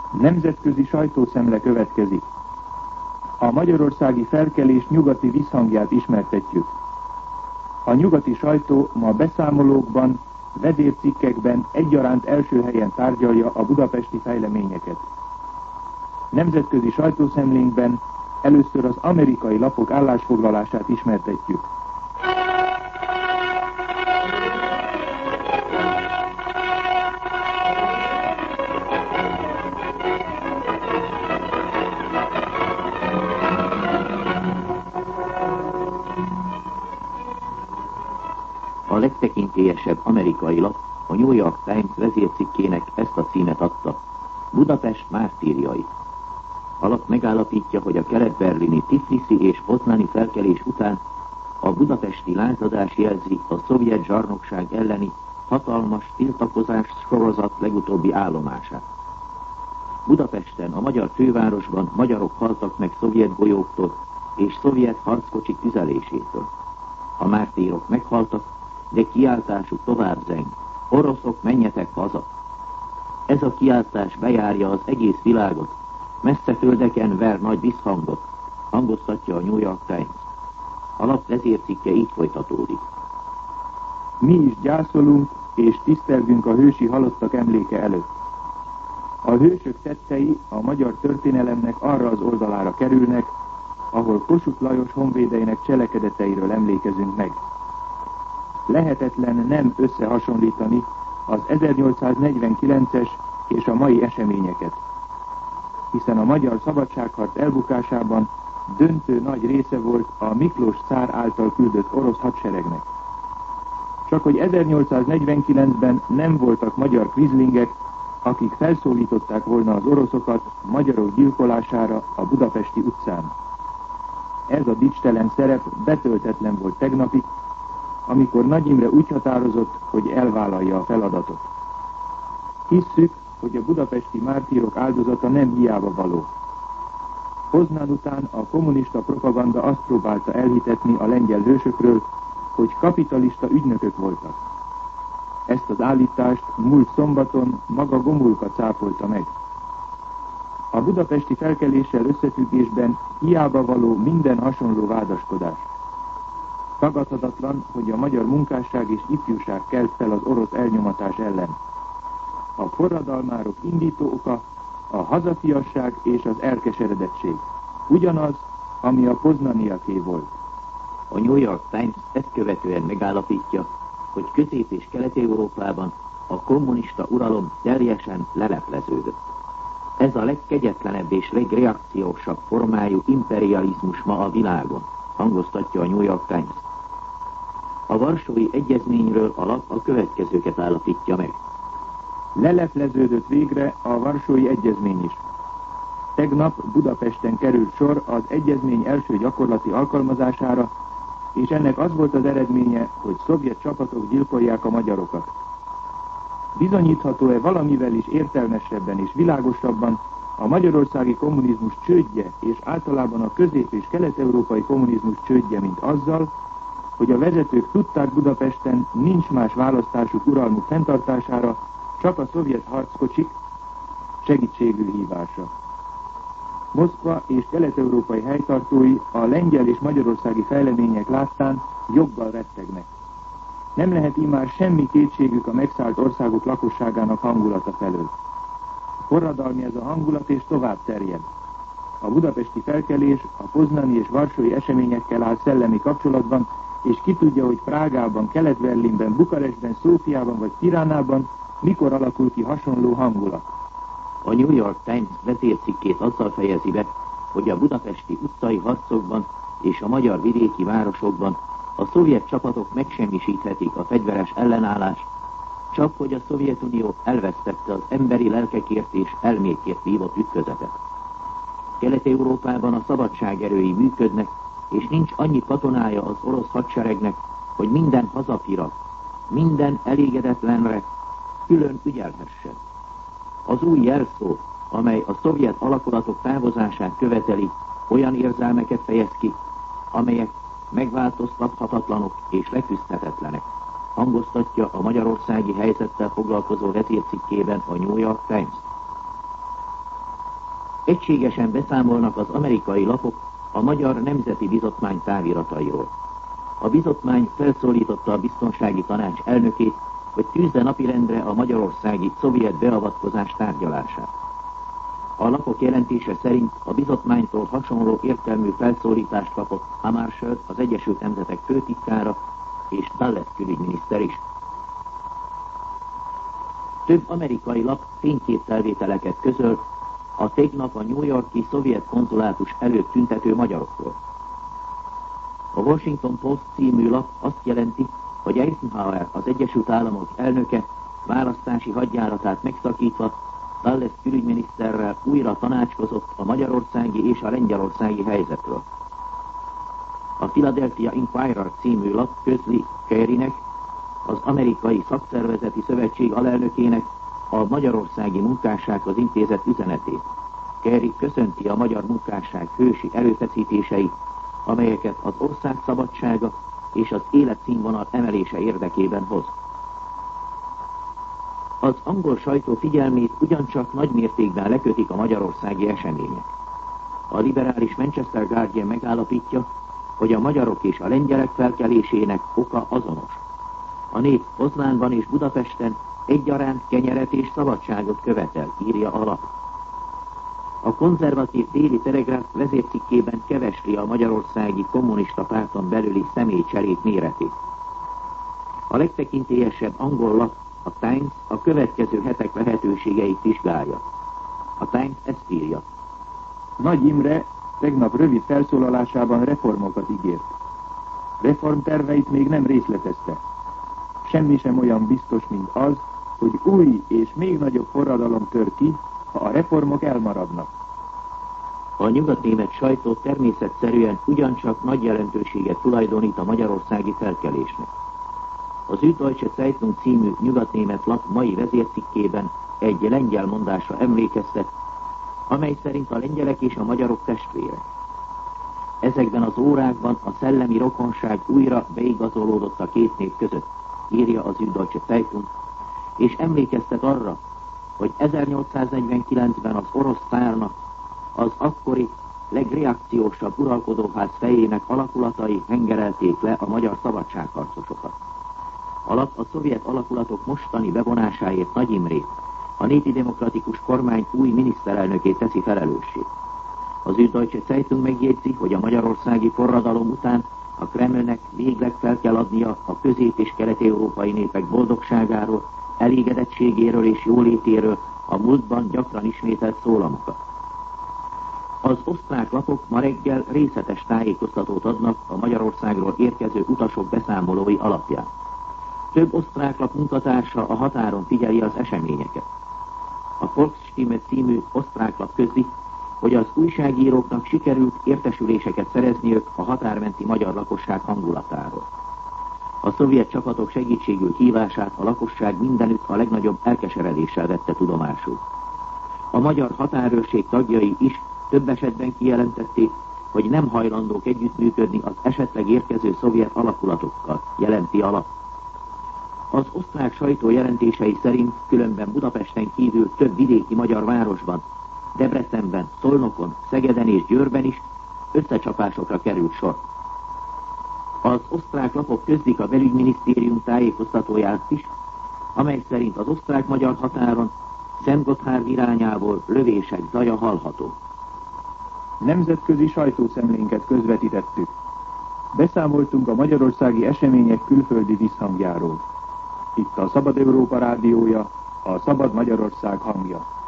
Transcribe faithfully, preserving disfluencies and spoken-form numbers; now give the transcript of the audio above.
Nemzetközi sajtószemle következik. A magyarországi felkelés nyugati visszhangját ismertetjük. A nyugati sajtó ma beszámolókban, vezércikkekben egyaránt első helyen tárgyalja a budapesti fejleményeket. Nemzetközi sajtószemlénkben először az amerikai lapok állásfoglalását ismertetjük. A legtekintélyesebb amerikai lap, a New York Times vezércikkének ezt a címet adta: Budapest mártírjai. A lap megállapítja, hogy a kelet-berlini Tifliszi és poznani felkelés után a budapesti lázadás jelzi a szovjet zsarnokság elleni hatalmas tiltakozás sorozat legutóbbi állomását. Budapesten, a magyar fővárosban magyarok haltak meg szovjet golyóktól és szovjet harckocsik tüzelésétől. A mártírok meghaltak, de kiáltásuk tovább zeng: oroszok, menjetek haza! Ez a kiáltás bejárja az egész világot, messze földeken ver nagy visszhangot, hangoztatja a New York Times. A lap vezércikke így folytatódik. Mi is gyászolunk és tisztelgünk a hősi halottak emléke előtt. A hősök tettei a magyar történelemnek arra az oldalára kerülnek, ahol Kossuth Lajos honvédeinek cselekedeteiről emlékezünk meg. Lehetetlen nem összehasonlítani az ezernyolcszáznegyvenkilences és a mai eseményeket, hiszen a magyar szabadságharc elbukásában döntő nagy része volt a Miklós cár által küldött orosz hadseregnek. Csak hogy ezernyolcszáznegyvenkilencben nem voltak magyar kvizlingek, akik felszólították volna az oroszokat magyarok gyilkolására a budapesti utcán. Ez a dicstelen szerep betöltetlen volt tegnapig, amikor Nagy Imre úgy határozott, hogy elvállalja a feladatot. Hisszük, hogy a budapesti mártírok áldozata nem hiába való. Poznan után a kommunista propaganda azt próbálta elhitetni a lengyel hősökről, hogy kapitalista ügynökök voltak. Ezt az állítást múlt szombaton maga Gomulka cáfolta meg. A budapesti felkeléssel összefüggésben hiába való minden hasonló vádaskodás. Tagadhatatlan, hogy a magyar munkásság és ifjúság kelt fel az orosz elnyomatás ellen. A forradalmárok indító oka a hazafiasság és az elkeseredettség. Ugyanaz, ami a poznaniaké volt. A New York Times ezt követően megállapítja, hogy Közép- és Kelet-Európában a kommunista uralom teljesen lelepleződött. Ez a legkegyetlenebb és legreakciósabb formájú imperializmus ma a világon, hangoztatja a New York Times. A Varsói Egyezményről a lap a következőket állapítja meg. Lelepleződött végre a Varsói Egyezmény is. Tegnap Budapesten került sor az egyezmény első gyakorlati alkalmazására, és ennek az volt az eredménye, hogy szovjet csapatok gyilkolják a magyarokat. Bizonyítható-e valamivel is értelmesebben és világosabban a magyarországi kommunizmus csődje és általában a közép- és kelet-európai kommunizmus csődje, mint azzal, hogy a vezetők tudták Budapesten nincs más választásuk uralmuk fenntartására, csak a szovjet harckocsik segítségül hívása. Moszkva és kelet-európai helytartói a lengyel és magyarországi fejlemények láttán joggal rettegnek. Nem lehet immár semmi kétségük a megszállt országok lakosságának hangulata felől. Forradalmi ez a hangulat és tovább terjed. A budapesti felkelés a poznani és varsói eseményekkel áll szellemi kapcsolatban, és ki tudja, hogy Prágában, Kelet-Berlinben, Bukarestben, Szófiában vagy Tiránában mikor alakul ki hasonló hangulat. A New York Times vezércikkét azzal fejezi be, hogy a budapesti utcai harcokban és a magyar vidéki városokban a szovjet csapatok megsemmisíthetik a fegyveres ellenállást, csak hogy a Szovjetunió elvesztette az emberi lelkekért és elmékért vívott ütközetet. Kelet-Európában a szabadságerői működnek, és nincs annyi katonája az orosz hadseregnek, hogy minden hazafirat, minden elégedetlenre külön ügyelhessen. Az új jelszó, amely a szovjet alakulatok távozását követeli, olyan érzelmeket fejez ki, amelyek megváltoztathatatlanok és leküzdhetetlenek, hangoztatja a magyarországi helyzettel foglalkozó vezércikkében a New York Times. Egységesen beszámolnak az amerikai lapok a Magyar Nemzeti Bizottmány táviratairól. A bizottmány felszólította a Biztonsági Tanács elnökét, hogy tűzze napirendre a magyarországi szovjet beavatkozás tárgyalását. A lapok jelentése szerint a bizottmánytól hasonló értelmű felszólítást kapott Hammarskjöld, az Egyesült Nemzetek főtitkára, és Dulles külügyminiszter is. Több amerikai lap fényképfelvételeket közöl a tegnap a New York-i szovjet konzulátus előtt tüntető magyarokról. A Washington Post című lap azt jelenti, hogy Eisenhower, az Egyesült Államok elnöke választási hadjáratát megszakítva Dulles külügyminiszterrel újra tanácskozott a magyarországi és a lengyelországi helyzetről. A Philadelphia Inquirer című lap közli Kerrynek, az amerikai szakszervezeti szövetség alelnökének a magyarországi munkássághoz intézett üzenetét. Kerry köszönti a magyar munkásság hősi erőfeszítéseit, amelyeket az ország szabadsága és az életszínvonal emelése érdekében hoz. Az angol sajtó figyelmét ugyancsak nagy mértékben lekötik a magyarországi események. A liberális Manchester Guardian megállapítja, hogy a magyarok és a lengyelek felkelésének oka azonos. A nép Pozlánban és Budapesten egyaránt kenyeret és szabadságot követel, írja a lap. A konzervatív Déli Telegráf vezércikkében kevesli a magyarországi kommunista párton belüli személycserét méretét. A legtekintélyesebb angol lap, a Times, a következő hetek lehetőségeit vizsgálja. A Times ezt írja. Nagy Imre tegnap rövid felszólalásában reformokat ígért. Reformterveit még nem részletezte. Semmi sem olyan biztos, mint az, hogy új és még nagyobb forradalom tör ki, ha a reformok elmaradnak. A nyugatnémet sajtó természetszerűen ugyancsak nagy jelentőséget tulajdonít a magyarországi felkelésnek. Az Süddeutsche Zeitung című nyugatnémet lap mai vezércikkében egy lengyel mondásra emlékeztet, amely szerint a lengyelek és a magyarok testvérek. Ezekben az órákban a szellemi rokonság újra beigazolódott a két nép között, írja az Süddeutsche Zeitung, és emlékeztet arra, hogy ezernyolcszáznegyvenkilencben az orosz cárnak az akkori legreakciósabb uralkodóház fejének alakulatai hengerelték le a magyar szabadságharcosokat. A lap a szovjet alakulatok mostani bevonásáért Nagy Imrét, a népi demokratikus kormány új miniszterelnökét teszi felelőssé. Az Süddeutsche Zeitung megjegyzi, hogy a magyarországi forradalom után a Kremlnek végleg fel kell adnia a közép- és kelet-európai népek boldogságáról, elégedettségéről és jólétéről a múltban gyakran ismételt szólamokat. Az osztrák lapok ma reggel részletes tájékoztatót adnak a Magyarországról érkező utasok beszámolói alapján. Több osztrák lap munkatársa a határon figyeli az eseményeket. A Volksstimme című osztrák lap közli, hogy az újságíróknak sikerült értesüléseket szerezniük a határmenti magyar lakosság hangulatáról. A szovjet csapatok segítségül hívását a lakosság mindenütt a legnagyobb elkeseredéssel vette tudomásul. A magyar határőrség tagjai is több esetben kijelentették, hogy nem hajlandók együttműködni az esetleg érkező szovjet alakulatokkal, jelenti a lap. Az osztrák sajtó jelentései szerint különben Budapesten kívül több vidéki magyar városban, Debrecenben, Szolnokon, Szegeden és Győrben is összecsapásokra került sor. Az osztrák lapok közlik a belügyminisztérium tájékoztatóját is, amely szerint az osztrák-magyar határon Szentgotthárd irányából lövések zaja hallható. Nemzetközi sajtószemlénket közvetítettük. Beszámoltunk a magyarországi események külföldi visszhangjáról. Itt a Szabad Európa rádiója, a Szabad Magyarország hangja.